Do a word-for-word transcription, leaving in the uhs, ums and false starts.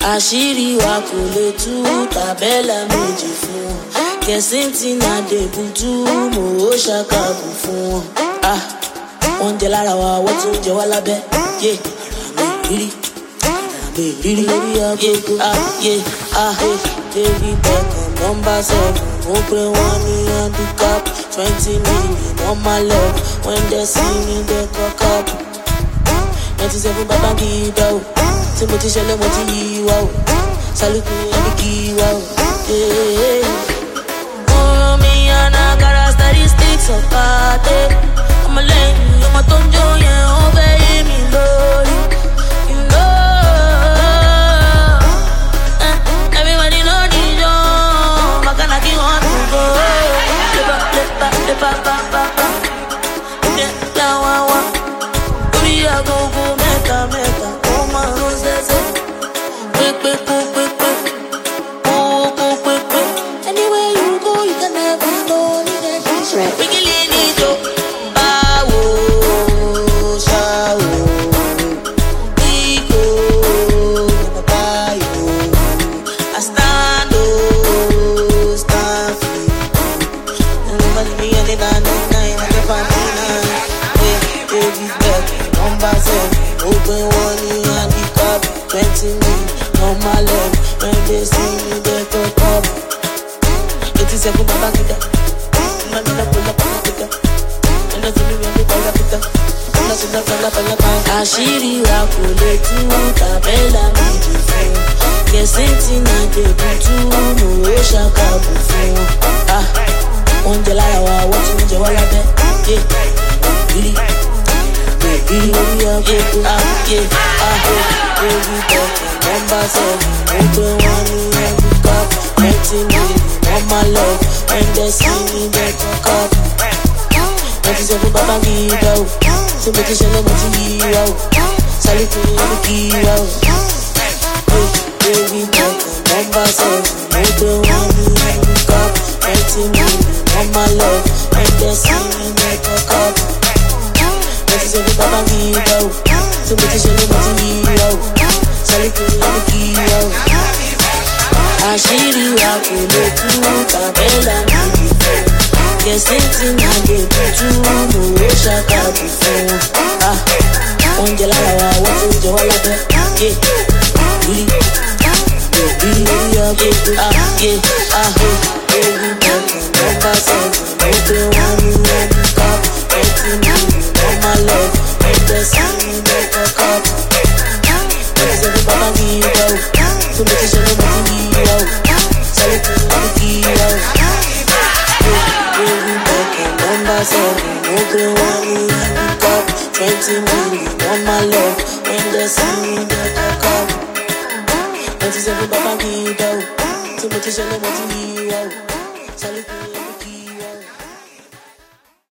àṣírí wa kò lè tú tàbẹ́là méjì fún wọn. Kẹ̀sìntì náà débùtú mò ó ṣàkàbù fún wọn. Ah, wọ́n jẹ lára wa wọ́n tún jẹ wá lábẹ́. Yé àmì ìrírí àmì ìrírí lórí agogo. Ah, yé ah, David Beckham nọ́mbà seven mo pé wọ́n ní handicap twenty million on my love when they see me they cock up. ninety-seven bàbá kì í dá o. Tí mo ti ṣẹlẹ̀ mo ti yí wa o. Sálùkù ẹbí kì í wa o. Ọ̀rọ̀ mi àná characteristics of party. Ọmọ lẹ́yìn ọmọ tó ń jó yẹn ó fẹ́ yé mi lórí. You know, eh, everybody know the job. Bàkánà kí wọ́n tún go. Lepa lepa lepa pa pa pa. Ṣé láwa wá? Orí agogo mẹ́ta mẹ́ta. Anywhere you go, you can never know. Right. We can lean it up. Bawo, shawo, Iko, Babayo. I stand, oh, stand free. Nobody me and it nine nine nine, I can find me nine. Yeah, David Beckham, number seven, open one in handicap, twenty million on my leg. When they see me, they talk up. eighty-seven, Baba Kita. Àṣírí wa kò lè tú tàbẹ́là méjì fún wọn. Kẹ̀sìntì náà débùtú mò ó ṣàkàbù fún wọn. Ah, wọ́n jẹ lára wa wọ́n tún jẹ wá lábẹ́. Yé ìrírí ìrírí lórí agogo. Ah, yé ah, David Beckham nọ́mbà seven mo pé wọ́n ní handicap twenty million on my love when they see me they talk up. ninety-seven bàbá kì í dá o. Tí mo ti ṣẹlẹ̀ mo ti yí wa o. Sálùkù ẹbí kì í wa o. David Beckham nọ́mbà seven mo pé wọ́n ní handicap twenty million on my love when they see me they talk up. ninety-seven bàbá kì í dá o. Tí mo ti ṣẹlẹ̀ mo ti yí wa o. Sálùkù ẹbí kì í wa o. Àṣírí wa kò lè tú tàbẹ́là méjì fún wọn. Kẹ̀sìntì náà débùtú mò ó ṣàkàbù fún wọn. Ah, wọ́n jẹ lára wa wọ́n tún jẹ wá lábẹ́. Yé ìrírí ìrírí lórí agogo. Ah, yé ah, David Beckham nọ́mbà seven mo pé wọ́n ní handicap twenty million on my love when they see me they talk up. ninety-seven bàbá kì í dá o. Tí mo ti ṣẹlẹ̀ mo ti yí wa o. Sálùkù ẹbí kì í wa o. David Beckham number seven, no green one, handicap twenty million on my love when they see me they talk up. ninety-seven bàbá kì í dá o. Tí mo ti ṣẹlẹ̀ mo ti yí wa o.